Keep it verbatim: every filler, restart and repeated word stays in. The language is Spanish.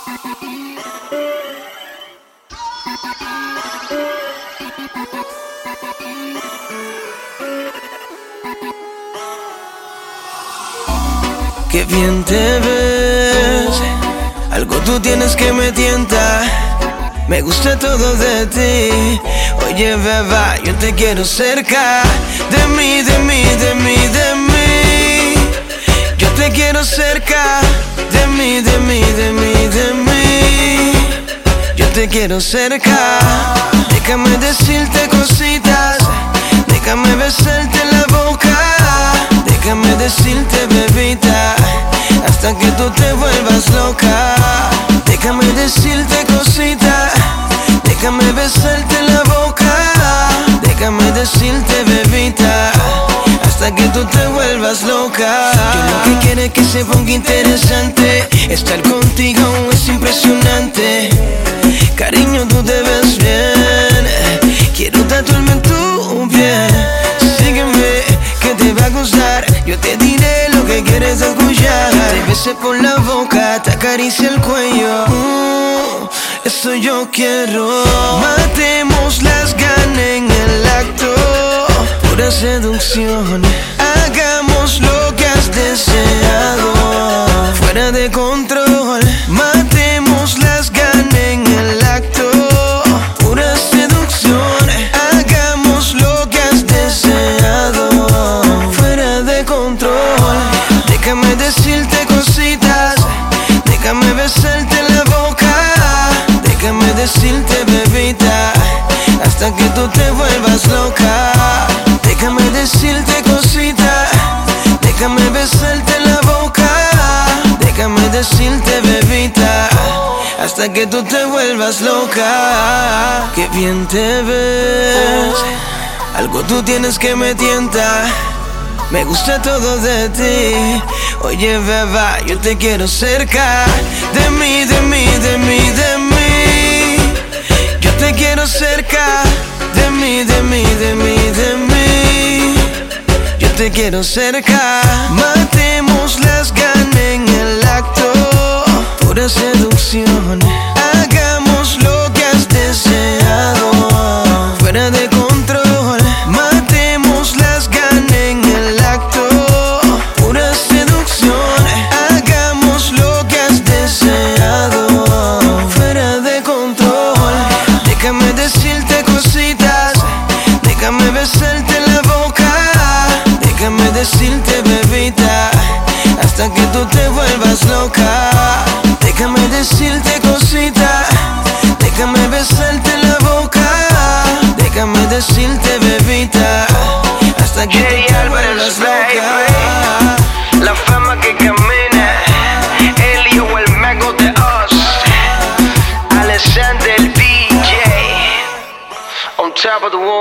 Qué bien te ves, algo tú tienes que me tienta. Me gusta todo de ti. Oye, beba, yo te quiero cerca. De mí, de mí, de mí, de mí. Yo te quiero cerca. De mí, de mí, de mí, de mí. Yo te quiero cerca. Déjame decirte cositas. Déjame besarte la boca. Déjame decirte, bebita, hasta que tú te vuelvas loca. Déjame decirte cosita. Déjame besarte la boca. Déjame decirte, bebita, hasta que tú te vuelvas loca. Yo lo que quiero es que se ponga interesante. Estar contigo es impresionante. Cariño, tú te ves bien. Quiero tatuarme en tu piel. Sígueme, que te va a gustar. Yo te diré lo que quieres escuchar. Te besé por la boca, te acaricia el cuello. uh, Eso yo quiero. Matemos las ganas en el acto. Pura seducción. Hagamos lo que has deseado. Fuera de control. Matemos las ganas en el acto. Pura seducción. Hagamos lo que has deseado. Fuera de control. Déjame decirte cositas. Déjame besarte la boca. Déjame decirte, bebita, hasta que tú te vuelvas loca. Déjame decirte cositas. Déjame besarte la boca. Déjame decirte, bebita, hasta que tú te vuelvas loca. Qué bien te ves, algo tú tienes que me tienta. Me gusta todo de ti. Oye, beba, yo te quiero cerca. De mí, de mí, de mí, de mí. Yo te quiero cerca. De mí, de mí, de mí, de mí. Yo te quiero cerca. Matemos las ganas en el acto. Pura seducción. Hagamos lo que has deseado. Fuera de control. Matemos las ganas en el acto. Pura seducción. Hagamos lo que has deseado. Fuera de control. Déjame decirte cositas. Déjame besarte la boca. Déjame decirte, bebita, hasta que tú te vuelvas loca. Déjame decirte cosita. Déjame besarte la boca. Déjame decirte, bebita, hasta que tú te vuelvas loca. La fama que camina, Elio el mago de Oz, Alexander el D J, on top of the world.